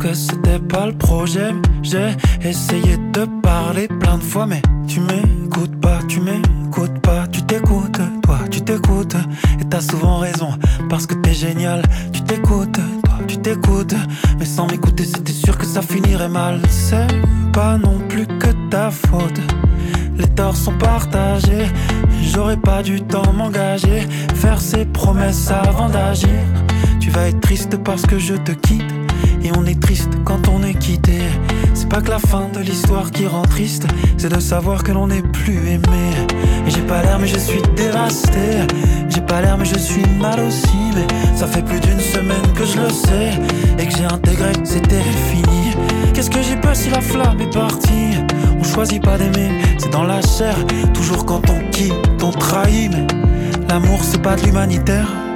que c'était pas le projet. J'ai essayé de parler plein de fois, mais tu m'écoutes pas, tu m'écoutes pas. Tu t'écoutes, toi, tu t'écoutes. Et t'as souvent raison, parce que t'es génial. Tu t'écoutes, toi, tu t'écoutes. Mais sans m'écouter, c'était sûr que ça finirait mal. C'est pas non plus que ta faute. Les torts sont partagés. J'aurais pas dû tant m'engager, faire ces promesses avant d'agir. Tu vas être triste parce que je te quitte. Et on est triste quand on est quitté. C'est pas que la fin de l'histoire qui rend triste, c'est de savoir que l'on n'est plus aimé. Et j'ai pas l'air mais je suis dévasté. J'ai pas l'air mais je suis mal aussi. Mais ça fait plus d'une semaine que je le sais, et que j'ai intégré que c'était fini. Qu'est-ce que j'y peux si la flamme est partie? On choisit pas d'aimer, c'est dans la chair. Toujours quand on quitte, on trahit. Mais l'amour c'est pas de l'humanitaire.